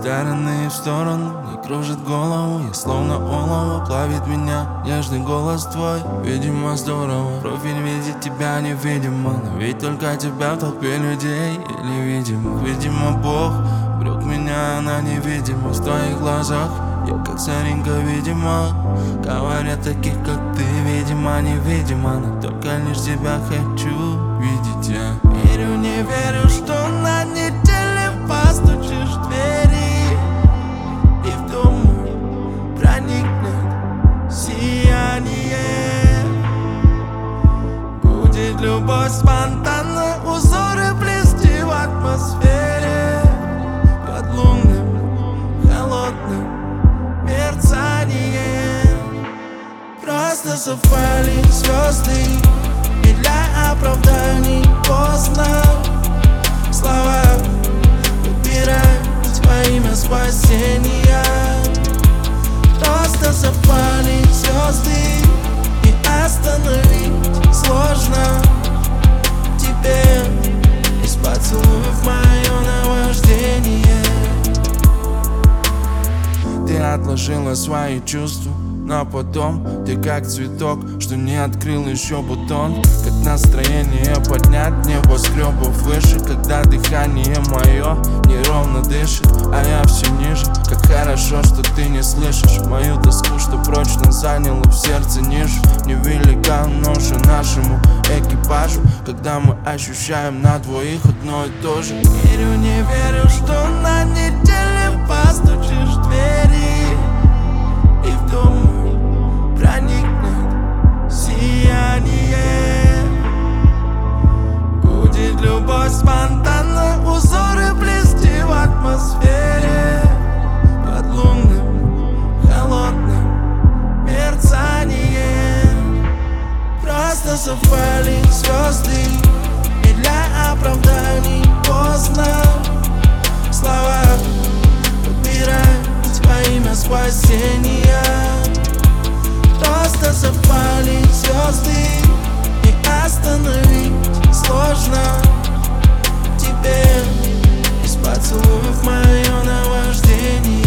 стороны в сторону, не кружит голову. Я словно олово, плавит меня нежный голос твой. Видимо здорово, профиль видит тебя невидимо, но ведь только тебя в толпе людей. Или видимо Бог врёт меня на невидимость в твоих глазах. Я как царинка, видимо, говорят таких, как ты, видимо, невидимо, но только лишь тебя хочу видеть я. Верю, не верю, что на неделе постучишь в двери, и в дом мой проникнет сияние. Будет любовь спонтанно, узоры плести в атмосфере, под лунным холодным мерцанием. Просто совпали звезды, и для оправданий поздно. Слова выбирают во имя спасения. Просто совпали звезды, и остановить сложно. Теперь из поцелуев мое наваждение. Ты отложила свои чувства, но потом ты как цветок, что не открыл еще бутон. Как настроение поднять небоскребов выше, когда дыхание мое неровно дышит, а я все ниже. Как хорошо, что ты не слышишь мою тоску, что прочно заняла в сердце нишу. Невелика ноша нашему экипажу, когда мы ощущаем на двоих одно и то же. Верю, не верю, что на неделе постучишь в двери, и в дом проникнет сияние. Будет любовь спонтанно, узоры плести в атмосфере, под лунным холодным мерцанием. Просто совпали звезды, и для оправданий поздно. Слова выбирать во имя спасения. Просто совпали звезды, и остановить сложно. Теперь из поцелуев мое наваждение.